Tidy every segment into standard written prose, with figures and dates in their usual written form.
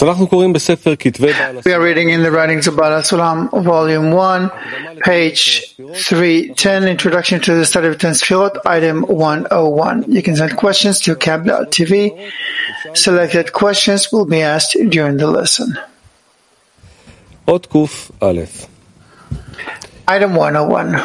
We are reading in the writings of Baal HaSulam, Volume 1, page 310, Introduction to the Study of 10 Sefirot, item 101. You can send questions to Kab.TV. Selected questions will be asked during the lesson. Item 101.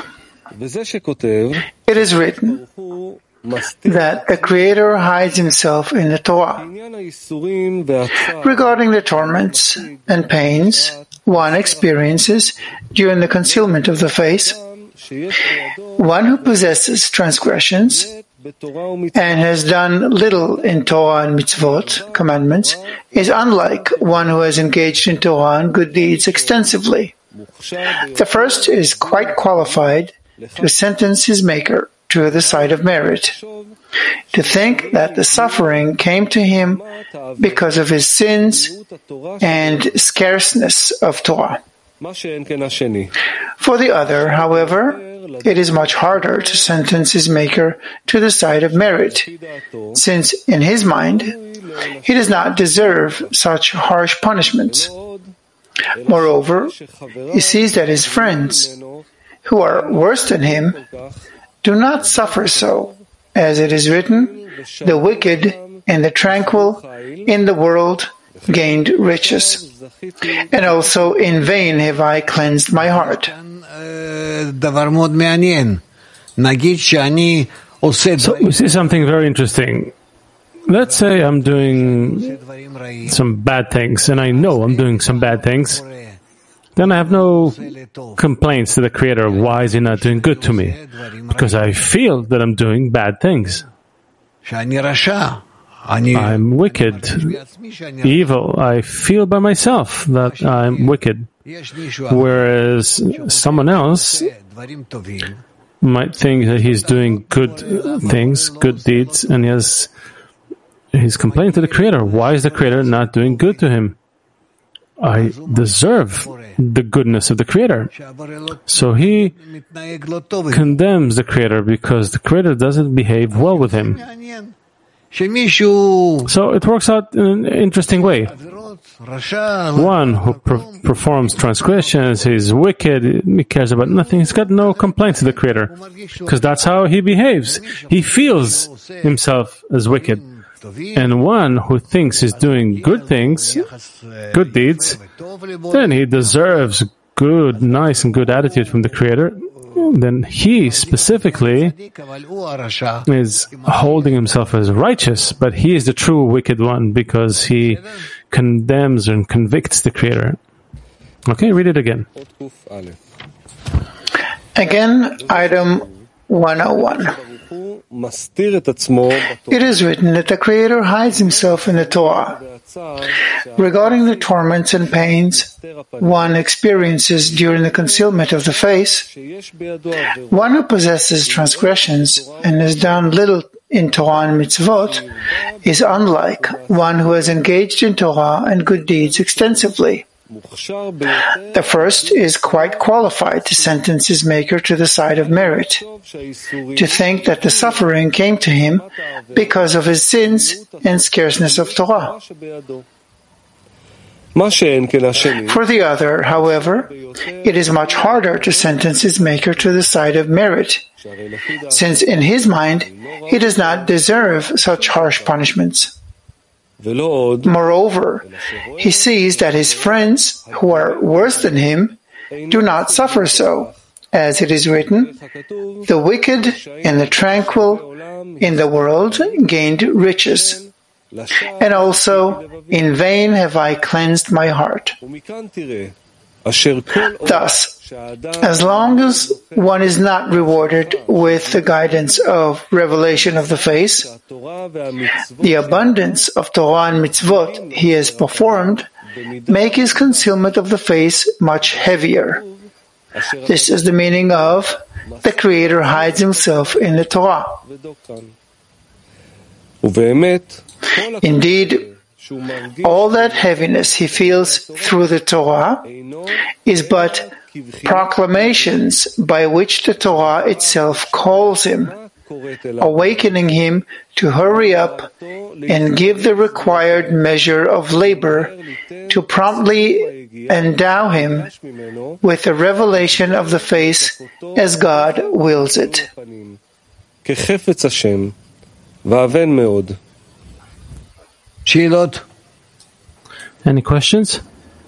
It is written that the Creator hides Himself in the Torah. Regarding the torments and pains one experiences during the concealment of the face, one who possesses transgressions and has done little in Torah and mitzvot, commandments, is unlike one who has engaged in Torah and good deeds extensively. The first is quite qualified to sentence his Maker to the side of merit, to think that the suffering came to him because of his sins and scarceness of Torah. For the other, however, it is much harder to sentence his Maker to the side of merit, since in his mind he does not deserve such harsh punishments. Moreover, he sees that his friends, who are worse than him, do not suffer so, as it is written, the wicked and the tranquil in the world gained riches. And also in vain have I cleansed my heart. So we see something very interesting. Let's say I'm doing some bad things, and I know I'm doing some bad things. Then I have no complaints to the Creator. Why is He not doing good to me? Because I feel that I'm doing bad things. I'm wicked, evil. I feel by myself that I'm wicked. Whereas someone else might think that he's doing good things, good deeds, and he's complaining to the Creator. Why is the Creator not doing good to him? I deserve the goodness of the Creator. So he condemns the Creator because the Creator doesn't behave well with him. So it works out in an interesting way. One who performs transgressions, he's wicked, he cares about nothing, he's got no complaints to the Creator, because that's how he behaves. He feels himself as wicked. And one who thinks he's doing good things, good deeds, then he deserves good, nice and good attitude from the Creator. Then he specifically is holding himself as righteous, but he is the true wicked one because he condemns and convicts the Creator. Okay, read it again. Again, item 101. It is written that the Creator hides Himself in the Torah. Regarding the torments and pains one experiences during the concealment of the face, one who possesses transgressions and has done little in Torah and mitzvot is unlike one who has engaged in Torah and good deeds extensively. The first is quite qualified to sentence his Maker to the side of merit, to think that the suffering came to him because of his sins and scarceness of Torah. For the other, however, it is much harder to sentence his Maker to the side of merit, since in his mind he does not deserve such harsh punishments. Moreover, he sees that his friends, who are worse than him, do not suffer so, as it is written, the wicked and the tranquil in the world gained riches. And also, in vain have I cleansed my heart. Thus, as long as one is not rewarded with the guidance of revelation of the face, the abundance of Torah and mitzvot he has performed make his concealment of the face much heavier. This is the meaning of the Creator hides Himself in the Torah. Indeed, all that heaviness he feels through the Torah is but proclamations by which the Torah itself calls him, awakening him to hurry up and give the required measure of labor to promptly endow him with the revelation of the face as God wills it. Any questions?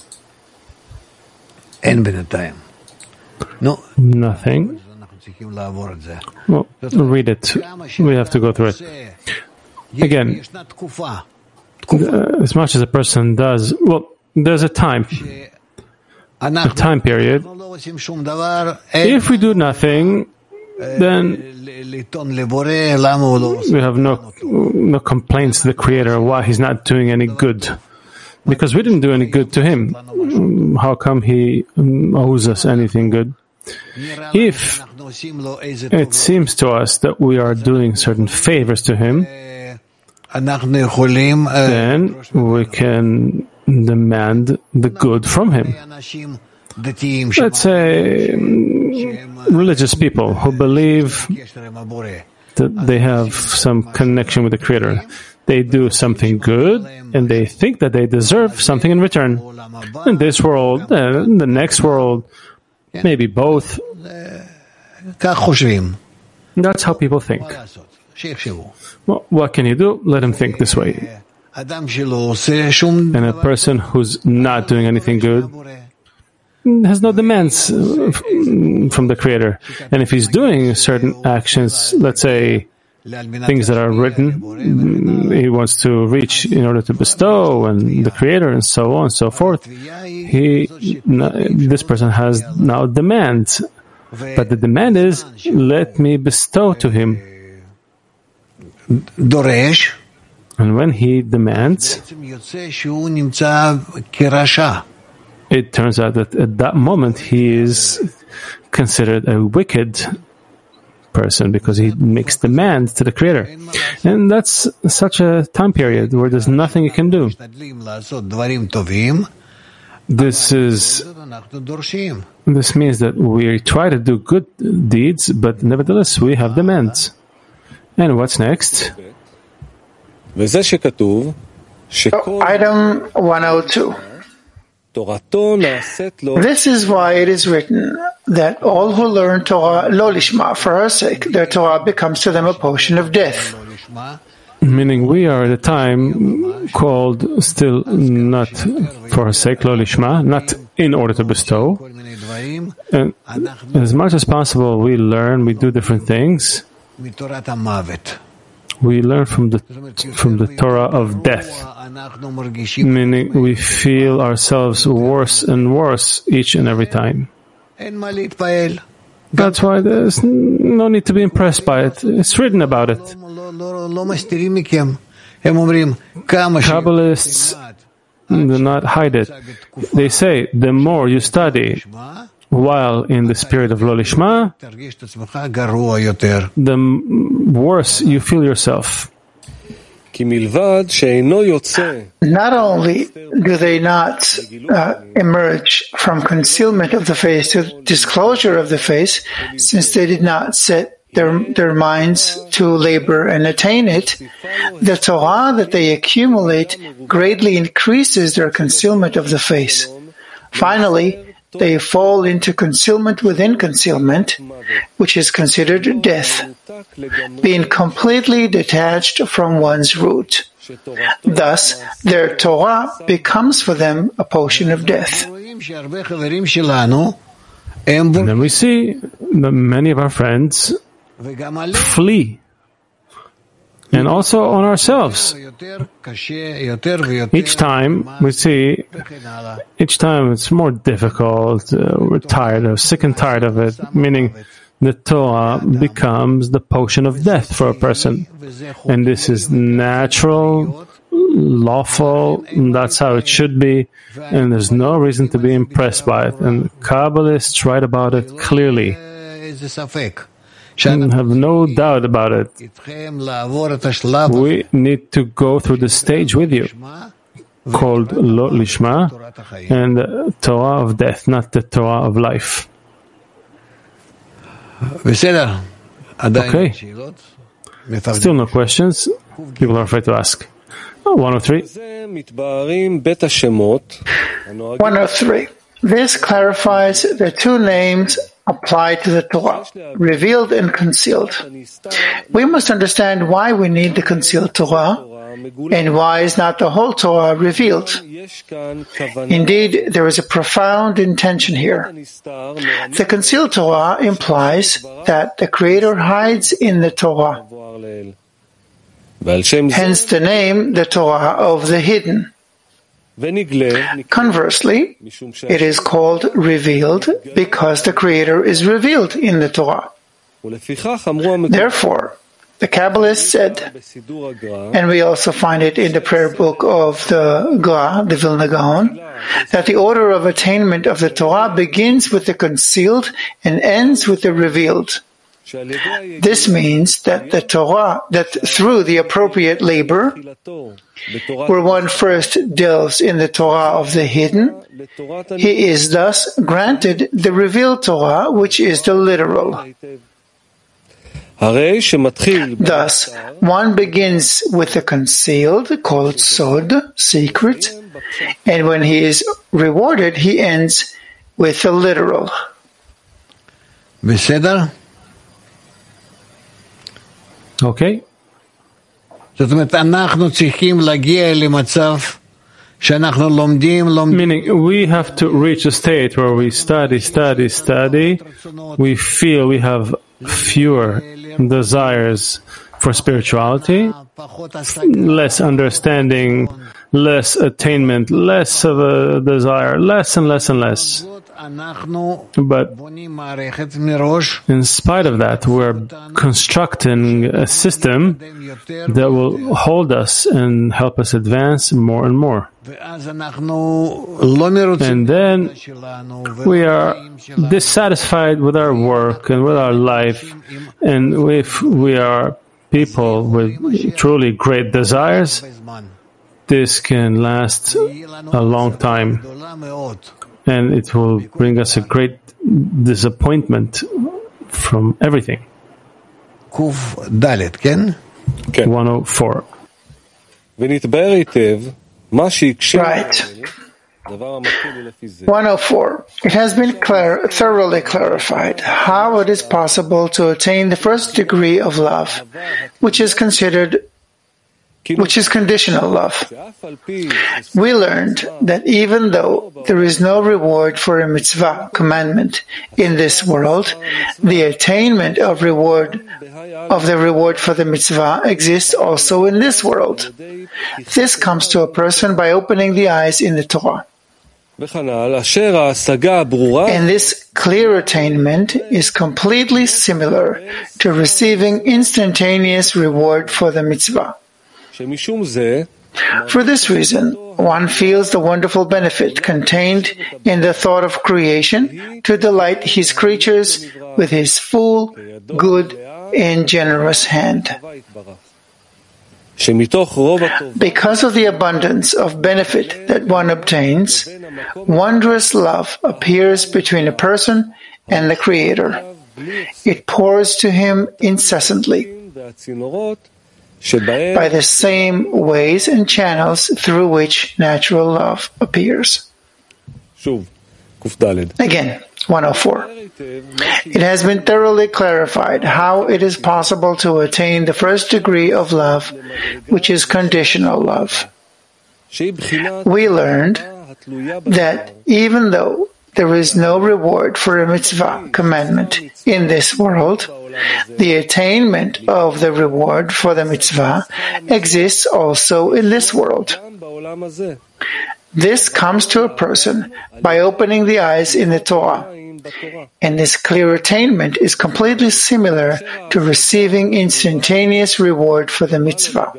No. Nothing. Well, read it. We have to go through it. Again, as much as a person does, well, there's a time period. If we do nothing, then we have no complaints to the Creator why He's not doing any good. Because we didn't do any good to Him. How come He owes us anything good? If it seems to us that we are doing certain favors to Him, then we can demand the good from Him. Let's say religious people who believe that they have some connection with the Creator. They do something good, and they think that they deserve something in return. In this world, in the next world, maybe both. That's how people think. Well, what can you do? Let him think this way. And a person who's not doing anything good has no demands from the Creator. And if he's doing certain actions, let's say things that are written, he wants to reach in order to bestow, and the Creator, and so on and so forth, this person has now demands. But the demand is, let me bestow to him. And when he demands, it turns out that at that moment he is considered a wicked person because he makes demands to the Creator. And that's such a time period where there's nothing you can do. This means that we try to do good deeds, but nevertheless we have demands. And what's next? Item 102. This is why it is written that all who learn Torah lo lishma, for her sake, their Torah becomes to them a potion of death. Meaning we are at a time called still not for her sake, lo lishma, not in order to bestow. And as much as possible we learn, we do different things. We learn from the Torah of death. Meaning we feel ourselves worse and worse each and every time. That's why there's no need to be impressed by it. It's written about it. Kabbalists do not hide it. They say, the more you study while in the spirit of Lo Lishma, the worse you feel yourself. Not only do they not emerge from concealment of the face to disclosure of the face, since they did not set their minds to labor and attain it, the Torah that they accumulate greatly increases their concealment of the face. Finally, they fall into concealment within concealment, which is considered death, being completely detached from one's root. Thus, their Torah becomes for them a potion of death. And then we see that many of our friends flee, and also on ourselves. Each time we see, each time it's more difficult, we're tired, sick and tired of it, meaning the Torah becomes the potion of death for a person. And this is natural, lawful, and that's how it should be, and there's no reason to be impressed by it. And Kabbalists write about it clearly. Have no doubt about it. We need to go through the stage with you, called Lo Lishma, and the Torah of death, not the Torah of life. Okay. Still no questions. People are afraid to ask. 103. 103. This clarifies the two names applied to the Torah, revealed and concealed. We must understand why we need the concealed Torah and why is not the whole Torah revealed. Indeed, there is a profound intention here. The concealed Torah implies that the Creator hides in the Torah. Hence the name, the Torah of the hidden. Conversely, it is called revealed because the Creator is revealed in the Torah. Therefore, the Kabbalists said, and we also find it in the prayer book of the Gra, the Vilna Gaon, that the order of attainment of the Torah begins with the concealed and ends with the revealed. This means that the Torah, that through the appropriate labor, where one first delves in the Torah of the hidden, he is thus granted the revealed Torah, which is the literal. Thus, one begins with the concealed, called sod, secret, and when he is rewarded, he ends with the literal. Okay. Meaning, we have to reach a state where we study. We feel we have fewer desires for spirituality, less understanding, less attainment, less of a desire, less and less and less. But in spite of that, we're constructing a system that will hold us and help us advance more and more. And then we are dissatisfied with our work and with our life. And if we are people with truly great desires, this can last a long time. And it will bring us a great disappointment from everything. 104. Right. 104. It has been thoroughly clarified how it is possible to attain the first degree of love, which is conditional love. We learned that even though there is no reward for a mitzvah, commandment, in this world, the attainment of the reward for the mitzvah exists also in this world. This comes to a person by opening the eyes in the Torah. And this clear attainment is completely similar to receiving instantaneous reward for the mitzvah. For this reason, one feels the wonderful benefit contained in the thought of creation to delight his creatures with his full, good, and generous hand. Because of the abundance of benefit that one obtains, wondrous love appears between a person and the Creator. It pours to him incessantly by the same ways and channels through which natural love appears. Again, 104. It has been thoroughly clarified how it is possible to attain the first degree of love, which is conditional love. We learned that even though there is no reward for a mitzvah, commandment, in this world, the attainment of the reward for the mitzvah exists also in this world. This comes to a person by opening the eyes in the Torah, and this clear attainment is completely similar to receiving instantaneous reward for the mitzvah.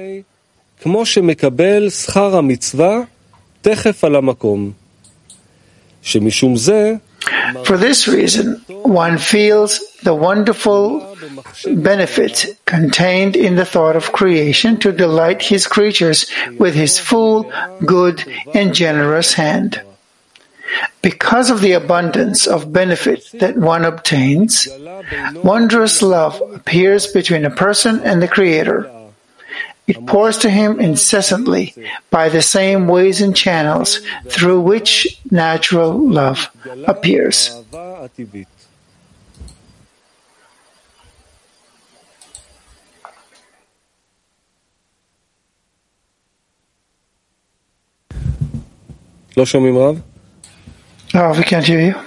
For this reason, one feels the wonderful benefit contained in the thought of creation to delight his creatures with his full, good, and generous hand. Because of the abundance of benefit that one obtains, wondrous love appears between a person and the Creator. It pours to him incessantly by the same ways and channels through which natural love appears. לא שומעים רב? Oh, we can't hear you.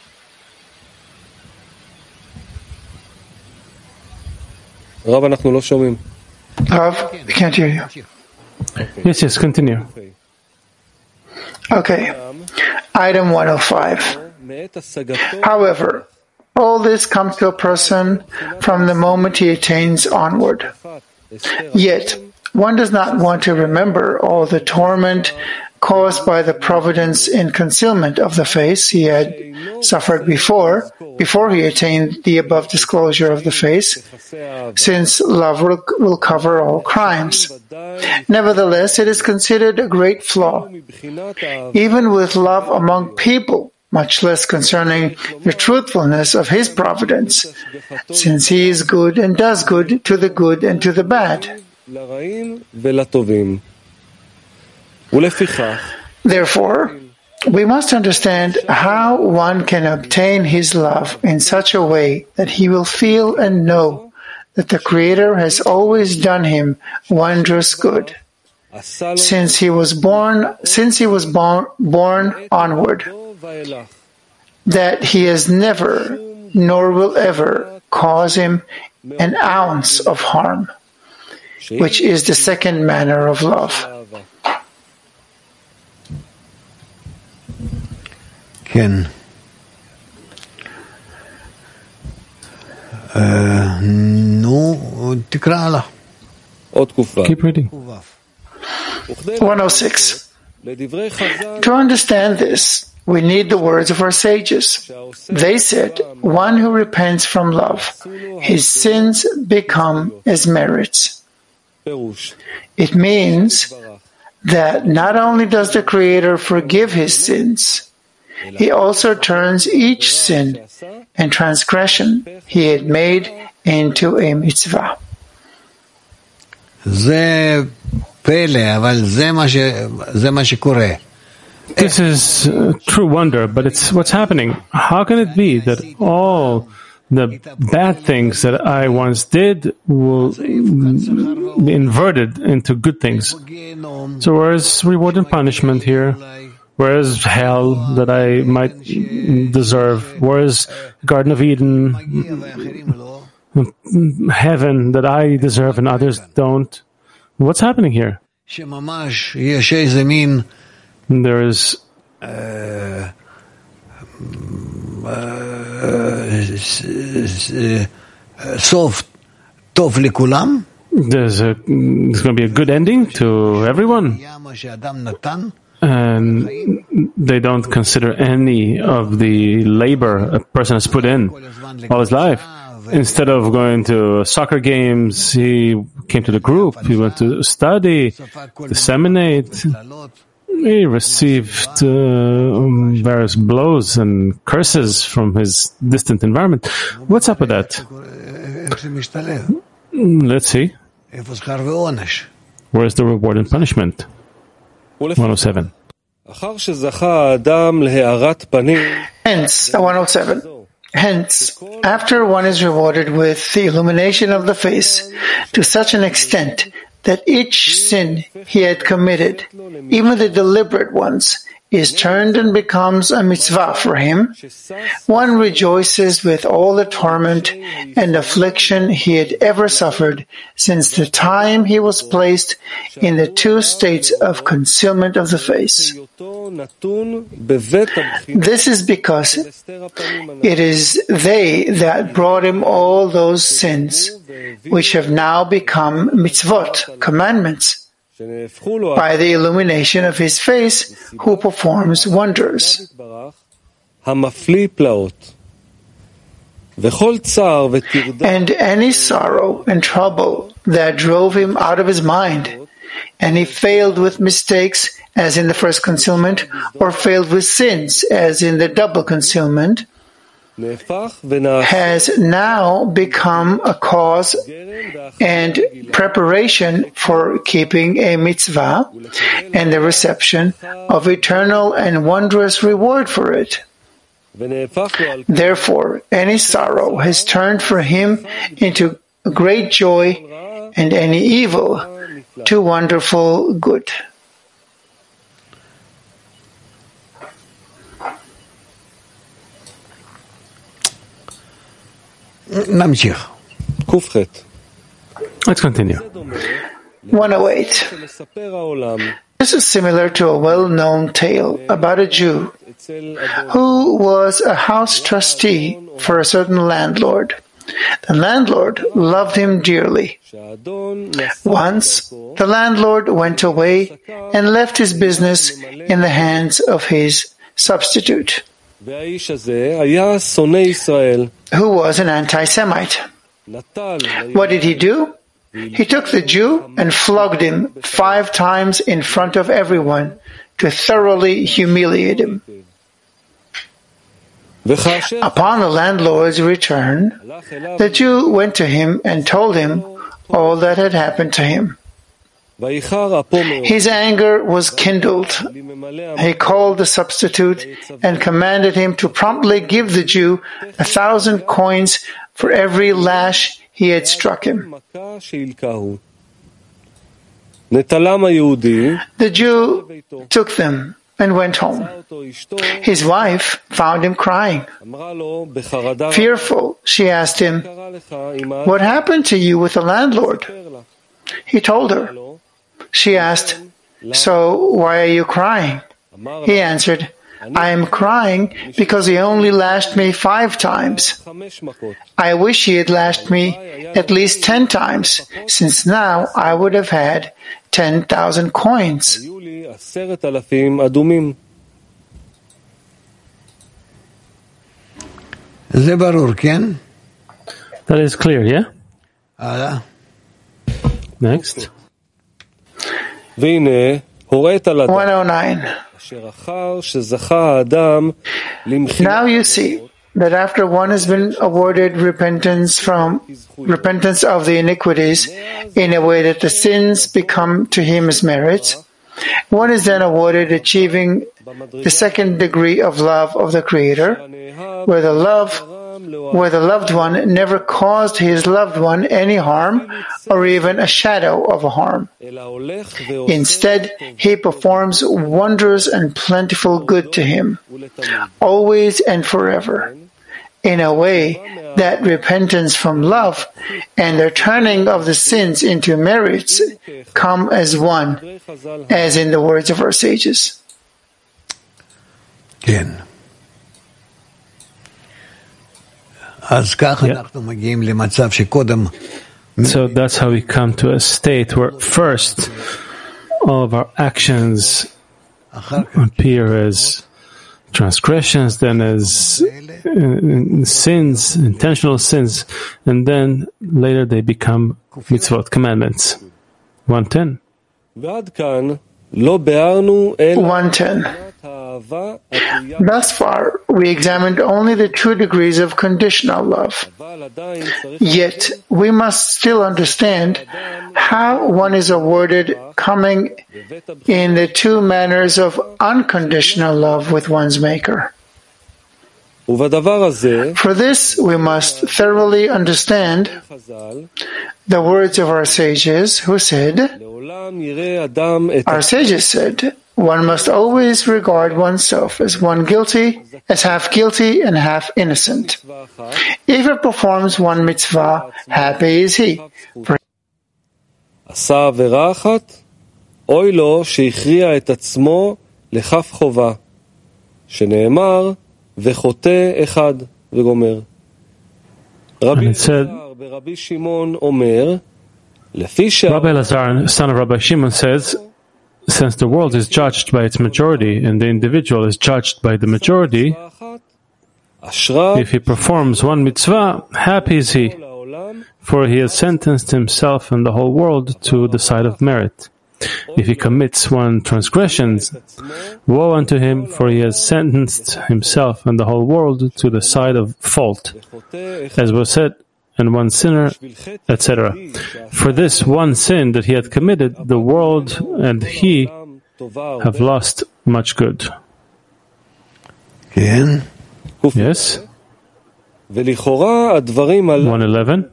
רב, אנחנו לא שומעים. Rav, we can't hear you. Yes, continue. Okay. Item 105. However, all this comes to a person from the moment he attains onward. Yet, one does not want to remember all the torment caused by the providence in concealment of the face he had suffered before he attained the above disclosure of the face, since love will cover all crimes. Nevertheless, it is considered a great flaw, even with love among people, much less concerning the truthfulness of his providence, since he is good and does good to the good and to the bad. Therefore, we must understand how one can obtain his love in such a way that he will feel and know that the Creator has always done him wondrous good, since he was born onward, that he has never nor will ever cause him an ounce of harm, which is the second manner of love. כן. נו, תקרא הלאה. עוד קופה. Keep reading. 106. To understand this, we need the words of our sages. They said, one who repents from love, his sins become as merits. It means that not only does the Creator forgive his sins, he also turns each sin and transgression he had made into a mitzvah. זה פלא, אבל זה מה שקורה. This is true wonder, but it's what's happening. How can it be that all the bad things that I once did will be inverted into good things? So where's reward and punishment here? Where is hell that I might deserve? Where is Garden of Eden, heaven that I deserve and others don't? What's happening here? There is there's going to be a good ending to everyone. And they don't consider any of the labor a person has put in all his life. Instead of going to soccer games, he came to the group, he went to study, disseminate. He received various blows and curses from his distant environment. What's up with that? Let's see. Where's the reward and punishment? 107. Hence, 107. Hence, after one is rewarded with the illumination of the face to such an extent that each sin he had committed, even the deliberate ones, is turned and becomes a mitzvah for him, one rejoices with all the torment and affliction he had ever suffered since the time he was placed in the two states of concealment of the face. This is because it is they that brought him all those sins, which have now become mitzvot, commandments, by the illumination of his face, who performs wonders. And any sorrow and trouble that drove him out of his mind, and he failed with mistakes as in the first concealment, or failed with sins, as in the double concealment, has now become a cause and preparation for keeping a mitzvah and the reception of eternal and wondrous reward for it. Therefore, any sorrow has turned for him into great joy, and any evil to wonderful good. נמשיך. Let's continue. 108. This is similar to a well-known tale about a Jew who was a house trustee for a certain landlord. The landlord loved him dearly. Once, the landlord went away and left his business in the hands of his substitute, who was an anti-Semite. What did he do? He took the Jew and flogged him 5 times in front of everyone to thoroughly humiliate him. Upon the landlord's return, the Jew went to him and told him all that had happened to him. His anger was kindled. He called the substitute and commanded him to promptly give the Jew 1,000 coins for every lash he had struck him. The Jew took them and went home. His wife found him crying. Fearful, she asked him, "What happened to you with the landlord?" He told her. She asked, "So why are you crying?" He answered, "I am crying because he only lashed me 5 times. I wish he had lashed me at least 10 times, since now I would have had 10,000 coins." That is clear, yeah? Next. 109. Now you see that after one has been awarded repentance of the iniquities in a way that the sins become to him as merits, one is then awarded achieving the second degree of love of the Creator, where the loved one never caused his loved one any harm or even a shadow of a harm. Instead, he performs wondrous and plentiful good to him, always and forever, in a way that repentance from love and the turning of the sins into merits come as one, as in the words of our sages. כן. אז כך אנחנו מגיעים למצב שקודם... So that's how we come to a state where first all of our actions appear as transgressions, then as sins, intentional sins, and then later they become mitzvot, commandments. 110. 110. Thus far, we examined only the 2 degrees of conditional love. Yet, we must still understand how one is awarded coming in the 2 manners of unconditional love with one's Maker. For this, we must thoroughly understand the words of our sages who said, one must always regard oneself as half guilty and half innocent. If he performs one mitzvah, happy is he. עשה עבירה אחת, אוי לו שהכריע את עצמו לכף חובה, שנאמר וחוטא אחד וגומר. רבי אלעזר ברבי שמעון אומר, לפי Rabbi Elazar, son of Rabbi Shimon, says, since the world is judged by its majority and the individual is judged by the majority, if he performs one mitzvah, happy is he, for he has sentenced himself and the whole world to the side of merit. If he commits one transgression, woe unto him, for he has sentenced himself and the whole world to the side of fault, as was said, and one sinner, etc. For this one sin that he had committed, the world and he have lost much good. Yes? 111.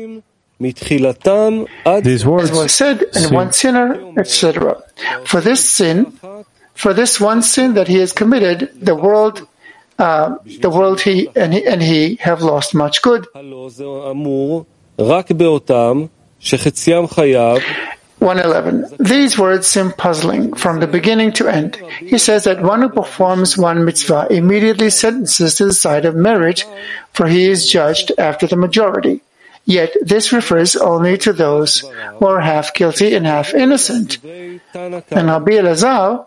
These words, as was said, and one sinner, etc. For this one sin that he has committed, the world he have lost much good. 111. These words seem puzzling from the beginning to end. He says that one who performs one mitzvah immediately sentences to the side of merit, for he is judged after the majority. Yet this refers only to those who are half guilty and half innocent. And Rabbi Elazar,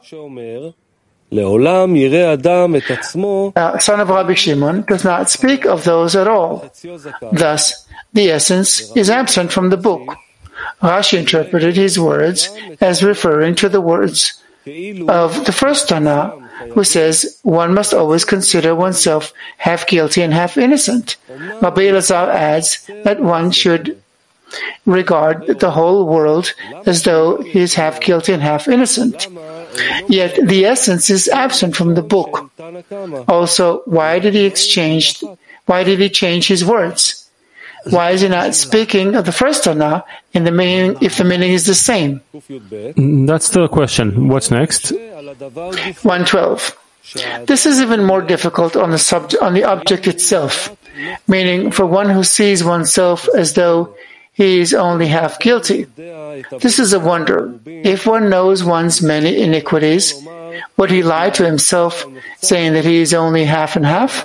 son of Rabbi Shimon, does not speak of those at all. Thus, the essence is absent from the book. Rashi interpreted his words as referring to the words of the first Tana, who says one must always consider oneself half guilty and half innocent. Rabbi Elazar adds that one should regard the whole world as though he is half guilty and half innocent. Yet the essence is absent from the book. Also, why did he change his words? Why is he not speaking of the first Tana in the meaning, if the meaning is the same? That's still a question. What's next? 112. This is even more difficult on the object itself, meaning for one who sees oneself as though he is only half guilty. This is a wonder. If one knows one's many iniquities, would he lie to himself, saying that he is only half and half?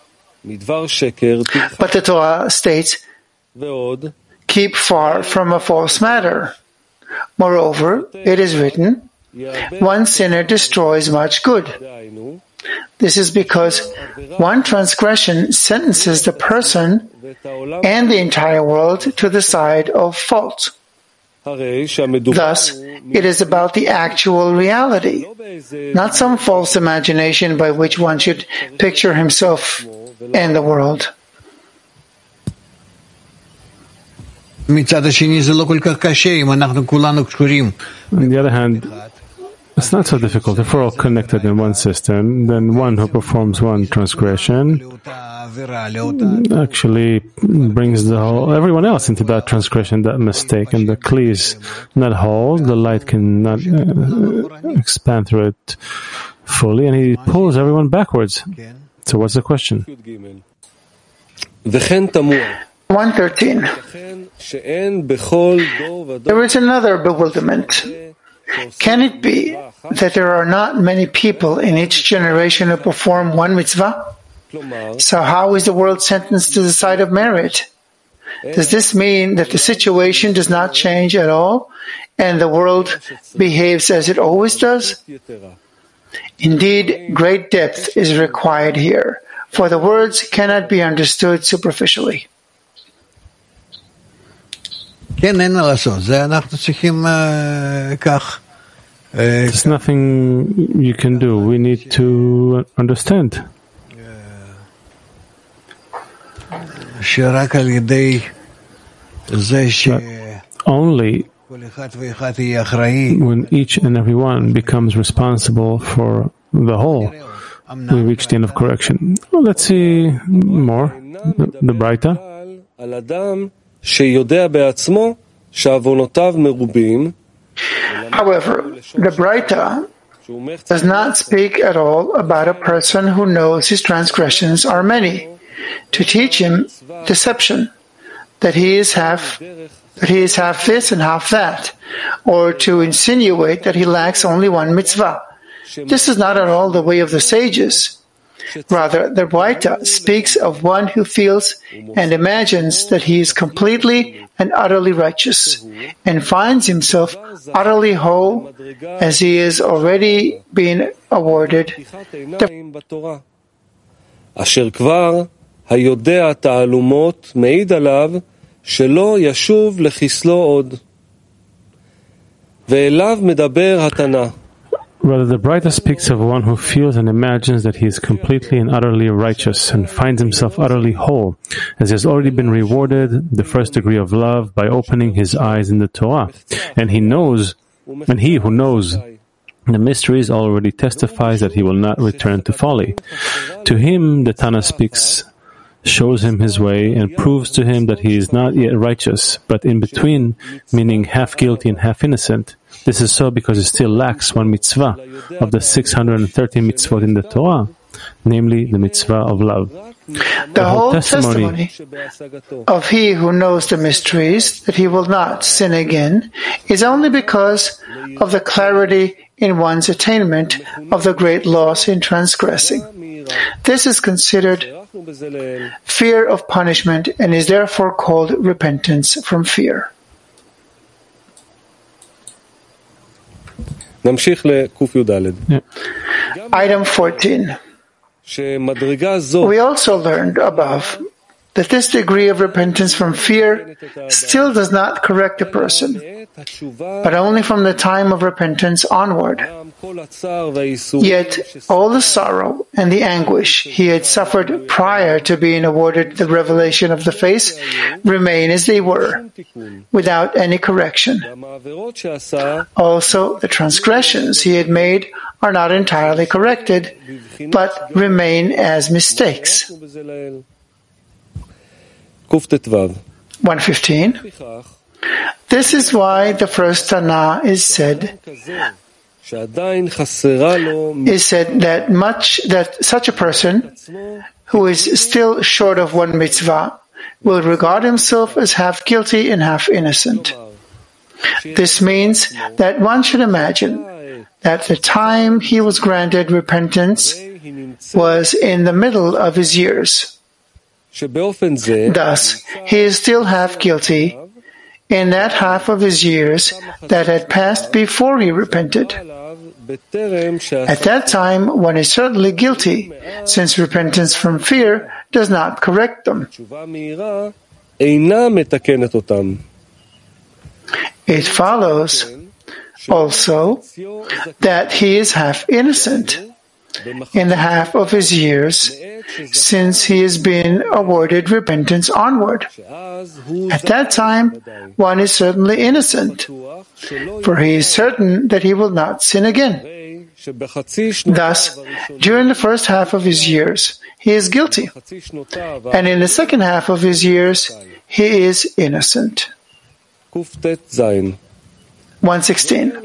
But the Torah states, keep far from a false matter. Moreover, it is written, one sinner destroys much good. This is because one transgression sentences the person and the entire world to the side of fault. Thus, it is about the actual reality, not some false imagination by which one should picture himself and the world. On the other hand, it's not so difficult. If we're all connected in one system, then one who performs one transgression actually brings everyone else into that transgression, that mistake, and the kli is not whole, the light cannot expand through it fully, and he pulls everyone backwards. So what's the question? 113. There is another bewilderment. Can it be that there are not many people in each generation who perform one mitzvah? So how is the world sentenced to the side of merit? Does this mean that the situation does not change at all and the world behaves as it always does? Indeed, great depth is required here, for the words cannot be understood superficially. There's nothing you can do. We need to understand. Only when each and every one becomes responsible for the whole, we reach the end of correction. Well, let's see more. The Braita. However, the Braita does not speak at all about a person who knows his transgressions are many, to teach him deception, that he is half this and half that, or to insinuate that he lacks only one mitzvah. This is not at all the way of the sages. Rather, the Braita speaks of one who feels and imagines that he is completely and utterly righteous, and finds himself utterly whole as he is already been awarded אשר כבר היודע תעלומות מעיד עליו שלא ישוב לחסלו עוד. ואליו מדבר התנא. Rather, the Braita speaks of one who feels and imagines that he is completely and utterly righteous and finds himself utterly whole, as he has already been rewarded the first degree of love by opening his eyes in the Torah. And he who knows the mysteries already testifies that he will not return to folly. To him, the Tana speaks, shows him his way, and proves to him that he is not yet righteous, but in between, meaning half guilty and half innocent. This is so because he still lacks one mitzvah of the 613 mitzvot in the Torah, namely the mitzvah of love. The whole testimony of he who knows the mysteries, that he will not sin again, is only because of the clarity in one's attainment of the great loss in transgressing. This is considered fear of punishment and is therefore called repentance from fear. Item 14. We also learned above that this degree of repentance from fear still does not correct a person, but only from the time of repentance onward. Yet all the sorrow and the anguish he had suffered prior to being awarded the revelation of the face remain as they were, without any correction. Also, the transgressions he had made are not entirely corrected, but remain as mistakes. 115. This is why the first Tana is said that such a person who is still short of one mitzvah will regard himself as half guilty and half innocent. This means that one should imagine that the time he was granted repentance was in the middle of his years. Thus, he is still half guilty in that half of his years that had passed before he repented. At that time, one is certainly guilty, since repentance from fear does not correct them. It follows also that he is half innocent in the half of his years, since he has been awarded repentance onward. At that time, one is certainly innocent, for he is certain that he will not sin again. Thus, during the first half of his years, he is guilty, and in the second half of his years, he is innocent. 116.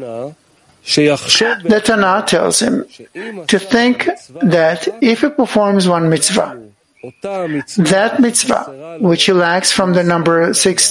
The Tana tells him to think that if he performs one mitzvah, that mitzvah, which he lacks from the number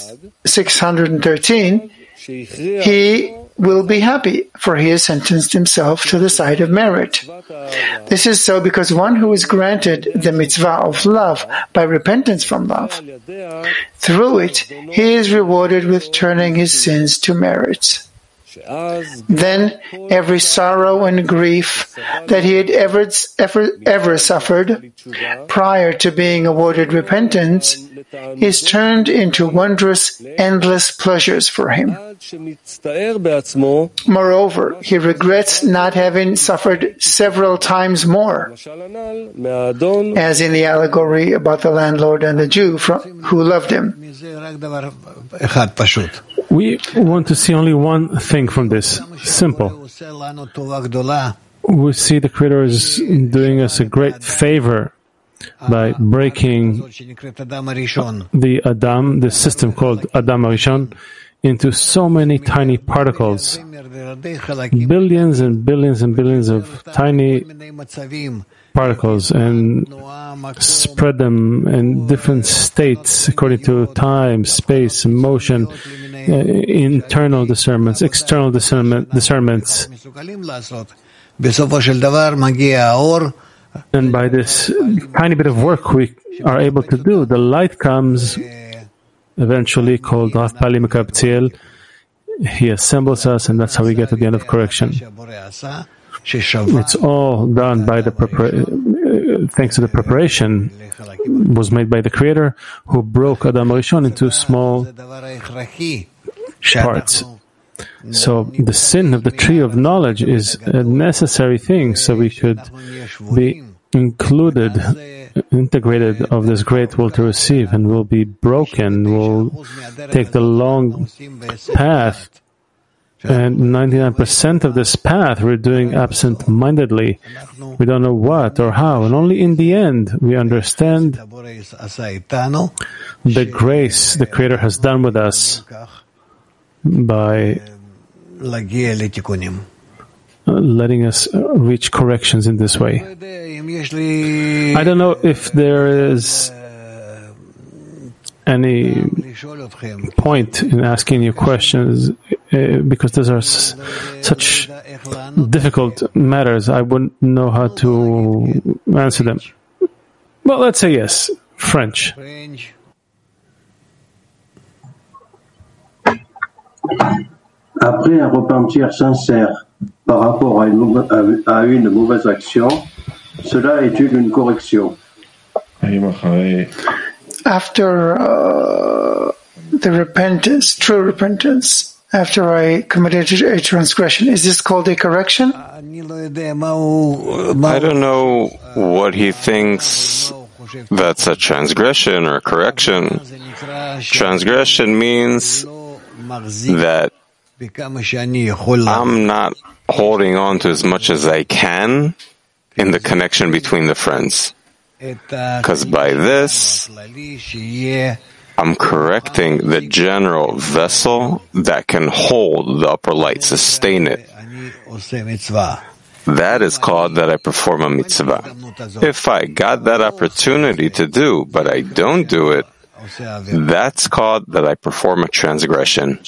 613, he will be happy, for he has sentenced himself to the side of merit. This is so because one who is granted the mitzvah of love by repentance from love, through it he is rewarded with turning his sins to merits. Then every sorrow and grief that he had ever suffered prior to being awarded repentance is turned into wondrous, endless pleasures for him. Moreover, he regrets not having suffered several times more, as in the allegory about the landlord and the Jew who loved him. We want to see only one thing from this. Simple. We see the Creator is doing us a great favor by breaking the system called Adam Arishon, into so many tiny particles, billions and billions and billions of tiny particles, and spread them in different states according to time, space, motion, internal discernments, external discernments. And by this tiny bit of work we are able to do, the light comes, eventually called Rav Pali Mekabtziel. He assembles us, and that's how we get to the end of correction. It's all done by thanks to the preparation was made by the Creator, who broke Adam Rishon into small parts. So the sin of the tree of knowledge is a necessary thing, so we should be integrated of this great will to receive, and will be broken, will take the long path. And 99% of this path we're doing absent-mindedly. We don't know what or how, and only in the end we understand the grace the Creator has done with us by letting us reach corrections in this way. I don't know if there is any point in asking you questions, because those are such difficult matters. I wouldn't know how to answer them. Well, let's say yes. French. Après un repentir sincère par rapport à une mauvaise action, cela est-il une correction? After the repentance, true repentance, after I committed a transgression, is this called a correction? I don't know what he thinks that's a transgression or a correction. Transgression means that I'm not holding on to as much as I can in the connection between the friends. Because by this, I'm correcting the general vessel that can hold the upper light, sustain it. That is called that I perform a mitzvah. If I got that opportunity to do, but I don't do it, that's called that I perform a transgression.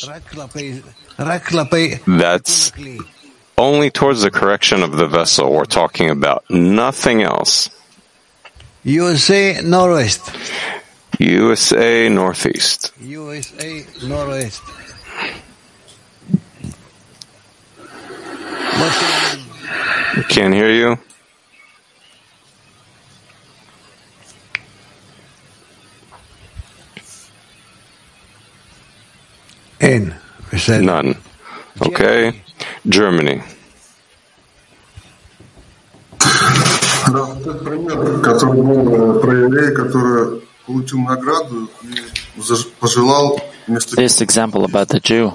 That's only towards the correction of the vessel we're talking about, nothing else. USA Northwest. USA Northeast. USA Northwest. Can't hear you. None. Okay. Germany. This example about the Jew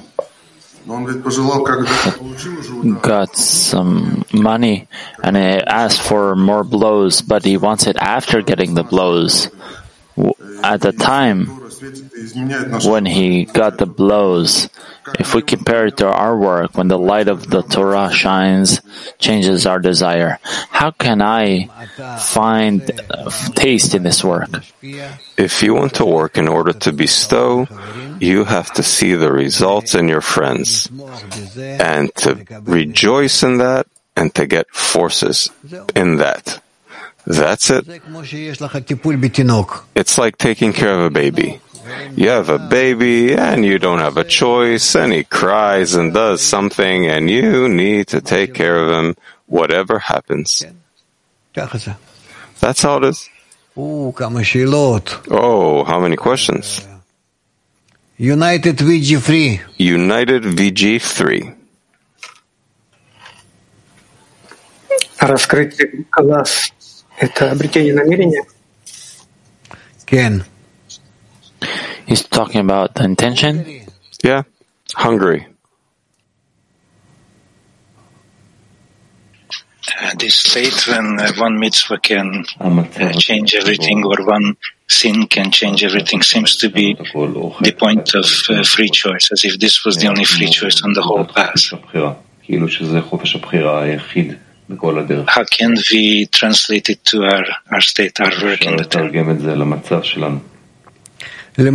got some money and he asked for more blows, but he wants it after getting the blows. At the time when he got the blows, if we compare it to our work, when the light of the Torah shines, changes our desire, how can I find taste in this work? If you want to work in order to bestow, you have to see the results in your friends and to rejoice in that and to get forces in that. That's it. It's like taking care of a baby. You have a baby and you don't have a choice, and he cries and does something and you need to take care of him, whatever happens. That's how it is. Oh, how many questions? United VG3. United VG3. Раскрытие глаз – это обретение намерения? Ken. He's talking about the intention? Yeah, Hungary. This state when one mitzvah can change everything, or one sin can change everything, seems to be the point of free choice, as if this was the only free choice on the whole path. How can we translate it to our state, our work in the Torah? To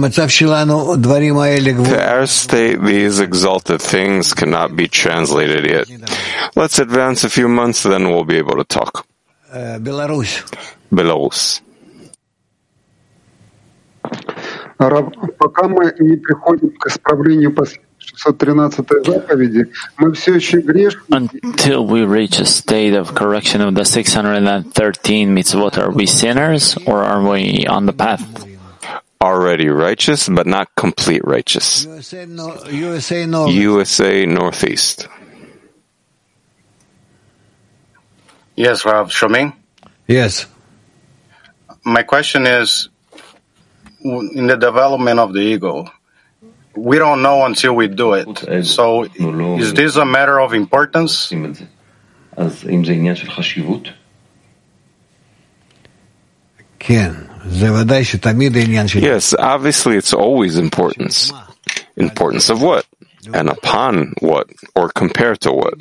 our state, these exalted things cannot be translated yet. Let's advance a few months, then we'll be able to talk. Belarus. Пока мы не приходим к исправлению 613 заповеди, мы все еще грешны. Until we reach a state of correction of the 613 mitzvot, are we sinners or are we on the path? already righteous, but not complete righteous. USA Northeast. Yes, Rav. Shoming? Yes. My question is, in the development of the ego, we don't know until we do it. So, is this a matter of importance? Yes, obviously it's always importance. Importance of what? And upon what? Or compared to what?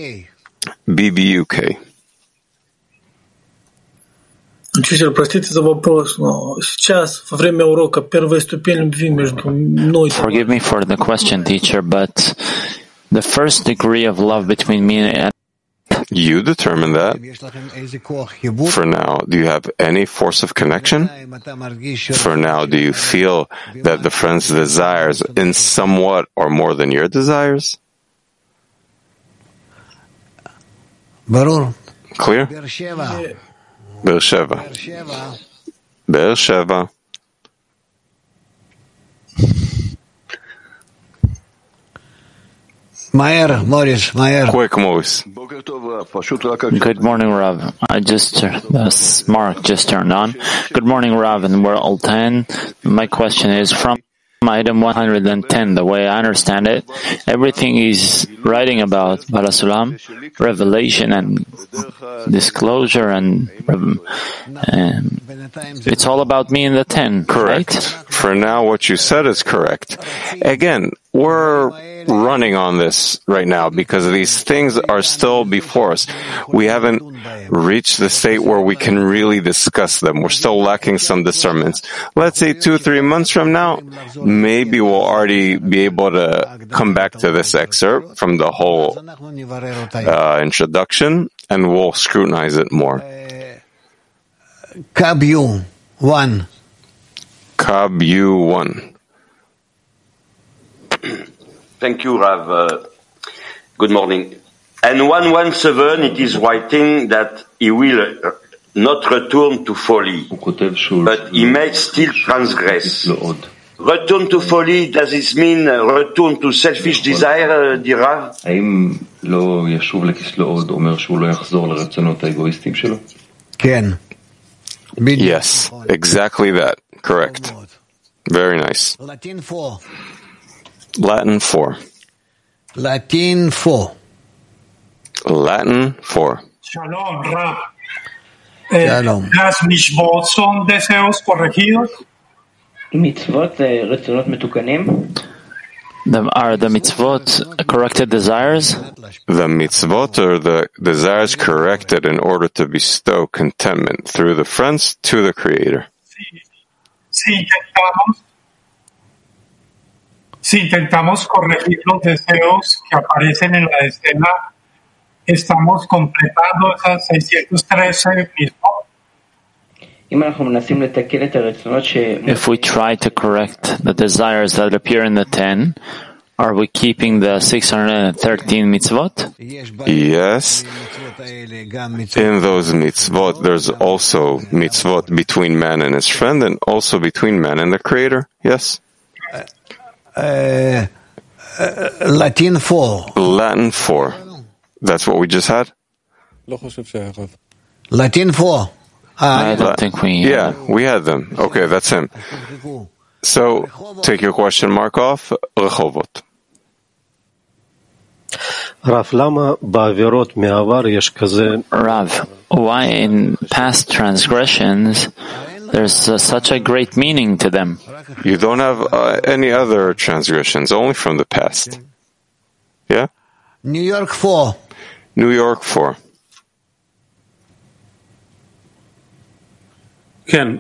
BBUK. Учитель, простите за вопрос, но сейчас, во время урока, первая ступень любви между мной... Forgive me for the question, teacher, but the first degree of love between me and... You determine that. For now, do you have any force of connection? For now, do you feel that the friend's desires in somewhat or more than your desires? Clear? Beersheba. Beersheba. Quick, Maurice. Good morning, Rav. Mark just turned on. Good morning, Rav, and we're all 10. My question is from item 110, the way I understand it, everything he's writing about Barasulam, revelation and disclosure, and it's all about me in the 10. Correct. Right? For now, what you said is correct. Again, we're running on this right now because these things are still before us. We haven't reached the state where we can really discuss them. We're still lacking some discernments. Let's say 2-3 months from now, maybe we'll already be able to come back to this excerpt from the whole introduction, and we'll scrutinize it more. Kabu 1. Kabu 1. Thank you, Rav. Good morning. And 117, it is writing that he will not return to folly, but he may still transgress. Return to folly, does this mean return to selfish desire, dear Rav? Yes, exactly that. Correct. Very nice. Latin 4. Latin 4. Latin 4. Latin 4. Shalom, Rav. Shalom. ¿Las mitzvot son deseos corregidos? Are the mitzvot corrected desires? The mitzvot are the desires corrected in order to bestow contentment through the friends to the Creator. Si intentamos corregir los deseos que aparecen en la escena, estamos completando esas 613 mitzvot. If we try to correct the desires that appear in the 10, are we keeping the 613 mitzvot? Yes. In those mitzvot, there's also mitzvot between man and his friend, and also between man and the Creator. Yes. Latin 4. Latin 4. That's what we just had? Latin 4. I don't think we... Yeah, we had them. Okay, that's him. So, take your question mark off. Rehovot. Rav, why in past transgressions there's such a great meaning to them? You don't have any other transgressions, only from the past. Yeah? New York 4. New York 4. Yes,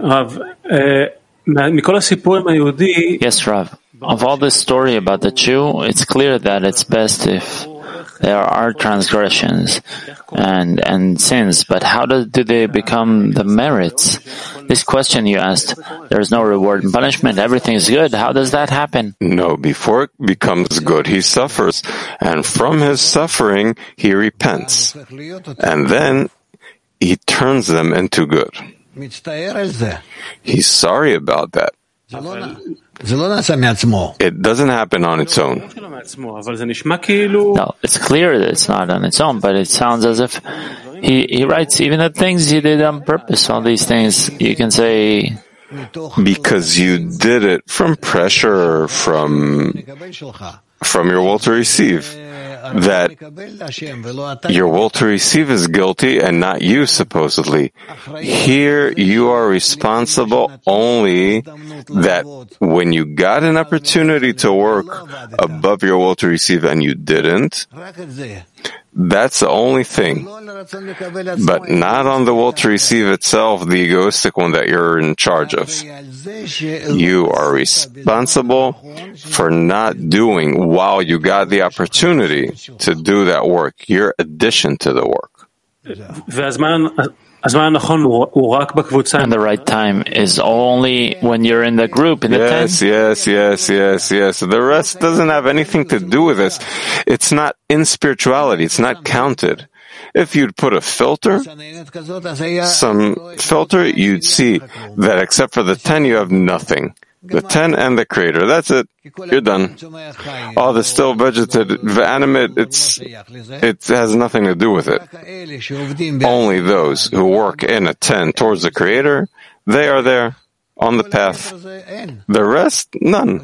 Rav. Of all this story about the Jew, it's clear that it's best if there are transgressions and sins, but how do they become the merits? This question you asked, there's no reward and punishment, everything is good. How does that happen? No, before it becomes good, he suffers, and from his suffering, he repents, and then he turns them into good. He's sorry about that, It doesn't happen on its own. No, it's clear that it's not on its own, but it sounds as if he writes even the things he did on purpose. All these things, you can say, because you did it from pressure, from your will to receive. That your will to receive is guilty and not you, supposedly. Here you are responsible only that when you got an opportunity to work above your will to receive and you didn't, that's the only thing. But not on the will to receive itself, the egoistic one that you're in charge of. You are responsible for not doing while you got the opportunity to do that work. Your addition to the work. And the right time is only when you're in the group, in the tent. Yes. The rest doesn't have anything to do with this. It's not in spirituality. It's not counted. If you'd put a filter, you'd see that except for the 10, you have nothing. The 10 and the Creator. That's it. You're done. All the still vegetative, animate, it has nothing to do with it. Only those who work in a 10 towards the Creator, they are there on the path. The rest, none.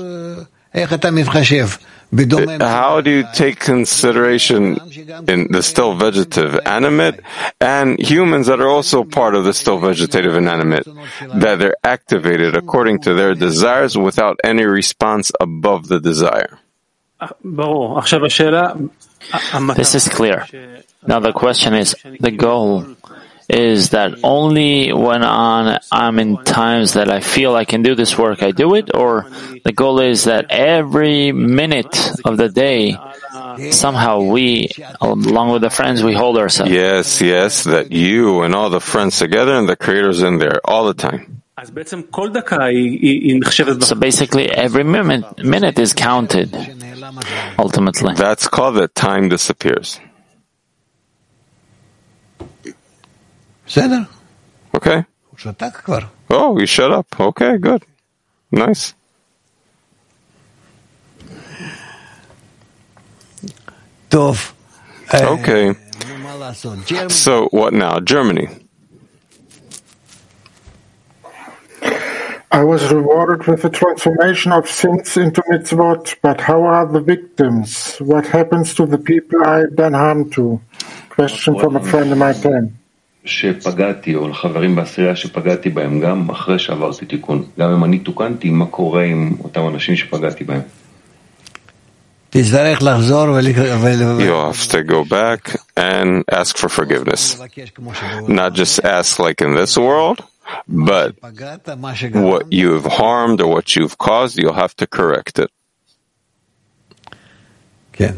How do you take consideration in the still vegetative animate and humans that are also part of the still vegetative and animate, that they're activated according to their desires without any response above the desire? This is clear. Now the question is, the goal is that only when I'm in times that I feel I can do this work, I do it, or the goal is that every minute of the day, somehow we, along with the friends, we hold ourselves. Yes, that you and all the friends together and the Creator's in there all the time. So basically, every minute is counted, ultimately. That's called that time disappears. Okay. Oh, you shut up. Okay, good. Nice. Okay. So what now? Germany. I was rewarded with the transformation of sins into mitzvot, but how are the victims? What happens to the people I've done harm to? Question from a friend of my time. שפגעתי, או לחברים בעשירייה שפגעתי בהם, גם אחרי שעברתי תיקון. גם אם אני תוקנתי, מה קורה עם אותם אנשים שפגעתי בהם? You have to go back and ask for forgiveness. Not just ask like in this world, but what you've harmed or what you've caused, you'll have to correct it. Yeah.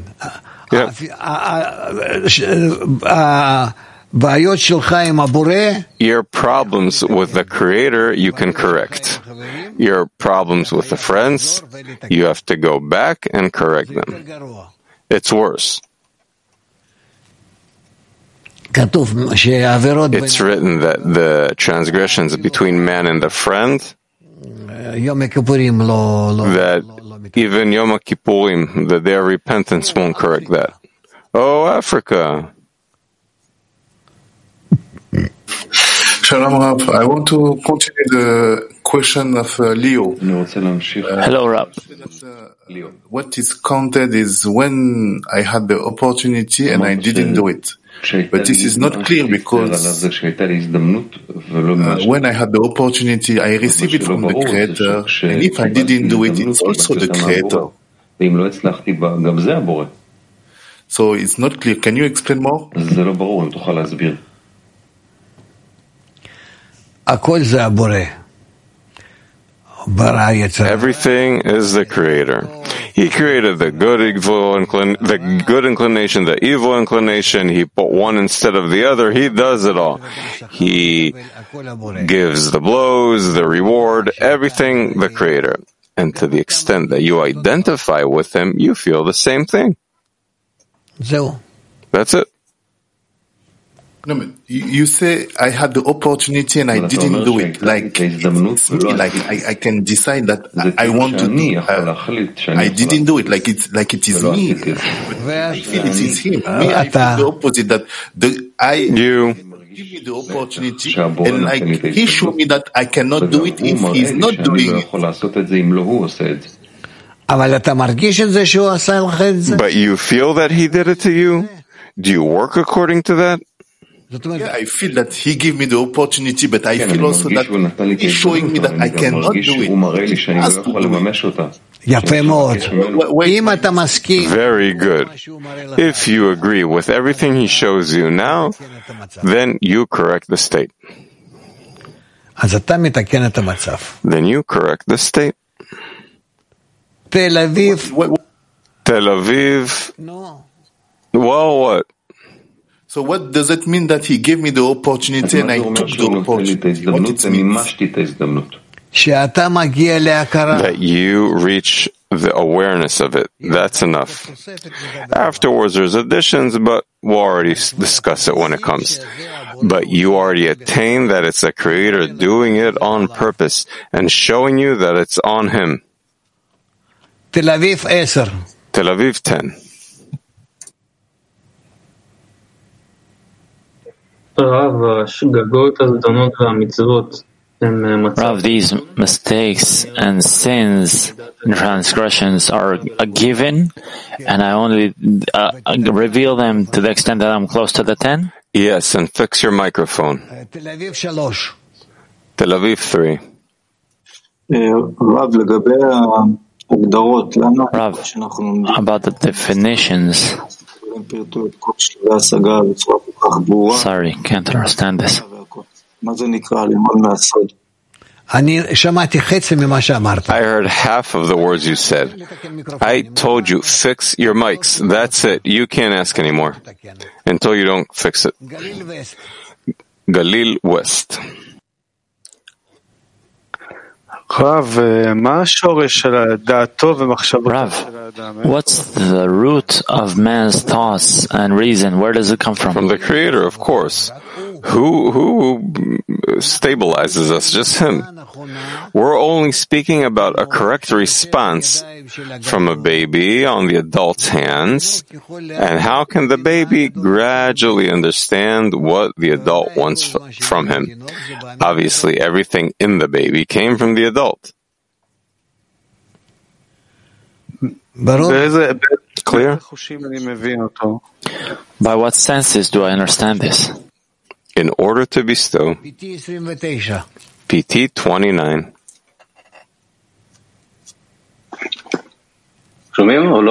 Your problems with the Creator, you can correct. Your problems with the friends, you have to go back and correct them. It's worse. It's written that the transgressions between man and the friend, that even Yom Kippurim, that their repentance won't correct that. Oh, Africa. Shalom Rav, I want to continue the question of Leo. Hello Rav. What is counted is when I had the opportunity and I didn't do it. But this is not clear because when I had the opportunity, I received it from the Creator, and if I didn't do it, it's also the Creator. So it's not clear. Can you explain more? Everything is the Creator. He created the good inclination, the evil inclination. He put one instead of the other. He does it all. He gives the blows, the reward, everything the Creator. And to the extent that you identify with Him, you feel the same thing. That's it. No, but you say I had the opportunity and I didn't do it. Like it's me. Like I can decide that I want to do. I didn't do it. Like it is me. But I feel it is him. Me, I feel the opposite. That give me the opportunity, and like he showed me that I cannot do it if he's not doing it. But you feel that he did it to you? Do you work according to that? Yeah, I feel that he gave me the opportunity, but I feel also that he's showing me that I cannot do it. He has to do it. Very good. If you agree with everything he shows you now, then you correct the state. Then you correct the state. Tel Aviv. Tel Aviv. No. Well, what? So what does it mean that he gave me the opportunity and I took the opportunity? What it means? That you reach the awareness of it. That's enough. Afterwards, there's additions, but we'll already discuss it when it comes. But you already attain that it's the Creator doing it on purpose and showing you that it's on Him. Tel Aviv 10. Tel Aviv 10. Rav, these mistakes and sins and transgressions are a given, and I only reveal them to the extent that I'm close to the 10? Yes, and fix your microphone. Tel Aviv 3. Tel Aviv 3. Rav, about the definitions. Sorry, can't understand this. I heard half of the words you said. I told you, fix your mics. That's it. You can't ask anymore until you don't fix it. Galil West. Rav, what's the root of man's thoughts and reason? Where does it come from? From the Creator, of course. Who stabilizes us? Just Him. We're only speaking about a correct response from a baby on the adult's hands, and how can the baby gradually understand what the adult wants from him? Obviously, everything in the baby came from the adult. Clear? By what senses do I understand this? In order to bestow. PT 29. Can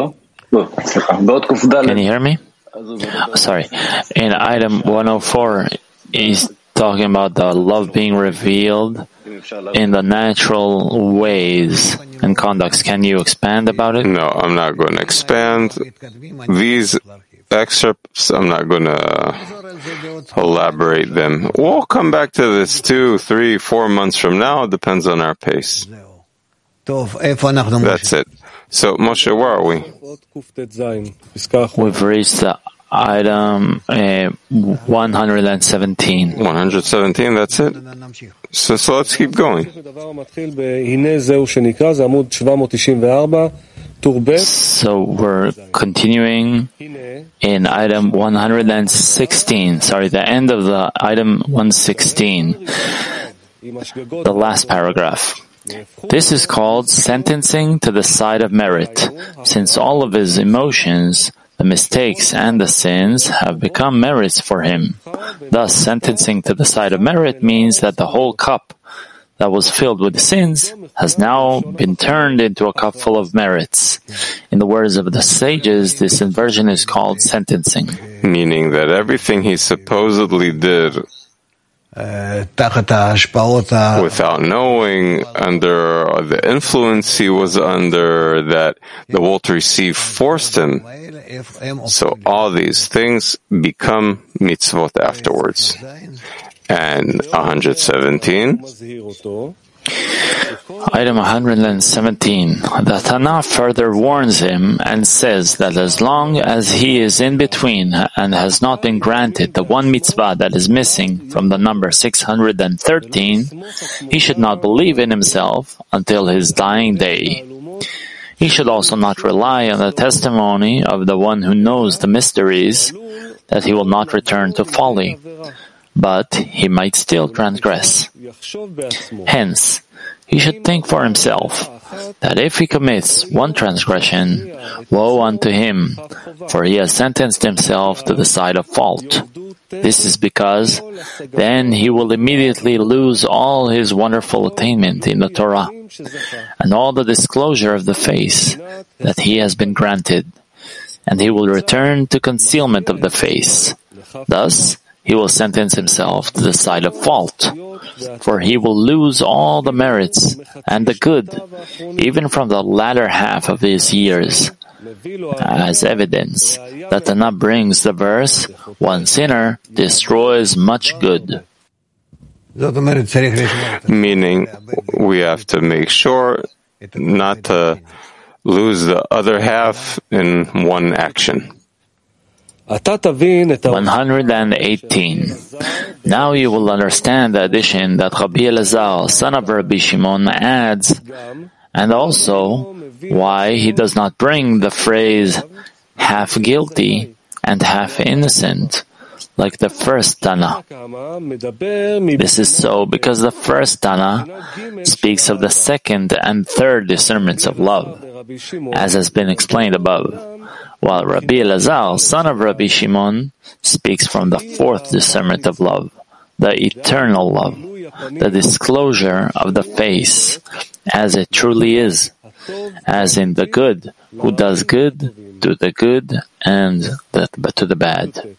you hear me? Sorry. In item 104, he's talking about the love being revealed in the natural ways and conducts. Can you expand about it? No, I'm not going to expand. These excerpts, I'm not going to elaborate them. We'll come back to this 2, 3, 4 months from now. It depends on our pace. That's it. So, Moshe, where are we? We've reached the item 117. 117, that's it? So let's keep going. So we're continuing in item 116. Sorry, the end of the item 116. The last paragraph. This is called sentencing to the side of merit, since all of his emotions, the mistakes and the sins, have become merits for him. Thus, sentencing to the side of merit means that the whole cup that was filled with sins has now been turned into a cup full of merits. In the words of the sages, this inversion is called sentencing. Meaning that everything he supposedly did without knowing, under the influence he was under, that the will to receive forced him. So all these things become mitzvot afterwards. And 117, Item 117. The Tana further warns him and says that as long as he is in between and has not been granted the one mitzvah that is missing from the number 613, he should not believe in himself until his dying day. He should also not rely on the testimony of the one who knows the mysteries, that he will not return to folly, but he might still transgress. Hence, he should think for himself that if he commits one transgression, woe unto him, for he has sentenced himself to the side of fault. This is because then he will immediately lose all his wonderful attainment in the Torah and all the disclosure of the face that he has been granted, and he will return to concealment of the face. Thus, he will sentence himself to the side of fault, for he will lose all the merits and the good, even from the latter half of his years. As evidence, the Tana brings the verse, one sinner destroys much good. Meaning, we have to make sure not to lose the other half in one action. 118. Now you will understand the addition that Rabbi Elazar, son of Rabbi Shimon, adds, and also why he does not bring the phrase half guilty and half innocent, like the first Tana. This is so because the first Tana speaks of the second and third discernments of love, as has been explained above, while Rabbi Elazar, son of Rabbi Shimon, speaks from the fourth discernment of love, the eternal love, the disclosure of the face, as it truly is, as in the good, who does good, to the good, and to the bad.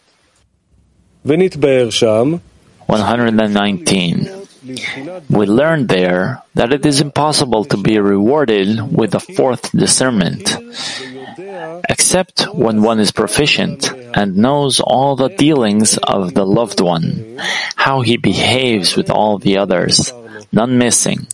119. We learned there that it is impossible to be rewarded with the fourth discernment, except when one is proficient and knows all the dealings of the loved one, how he behaves with all the others, none missing.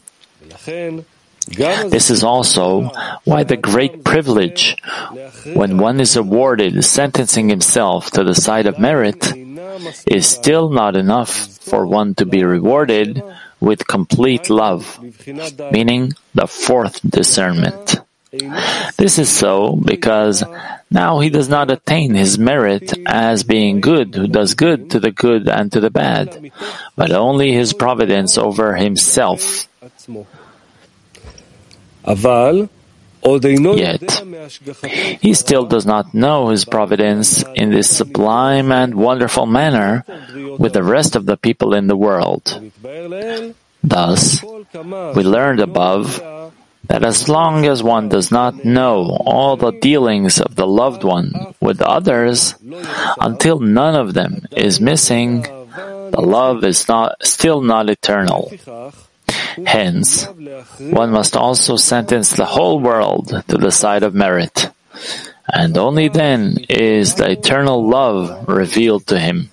This is also why the great privilege, when one is awarded sentencing himself to the side of merit, is still not enough for one to be rewarded with complete love, meaning the fourth discernment. This is so because now he does not attain his merit as being good who does good to the good and to the bad, but only his providence over himself. Yet, he still does not know his providence in this sublime and wonderful manner with the rest of the people in the world. Thus, we learned above that as long as one does not know all the dealings of the loved one with others, until none of them is missing, the love is still not eternal. Hence, one must also sentence the whole world to the side of merit, and only then is the eternal love revealed to him.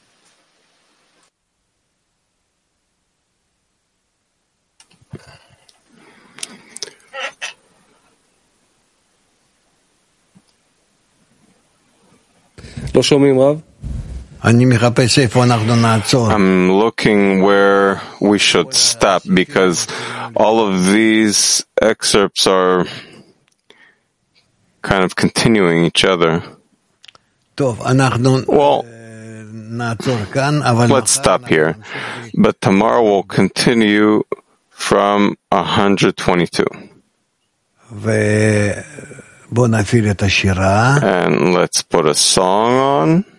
I'm looking where we should stop because all of these excerpts are kind of continuing each other. Well, let's stop here. But tomorrow we'll continue from 122. And let's put a song on.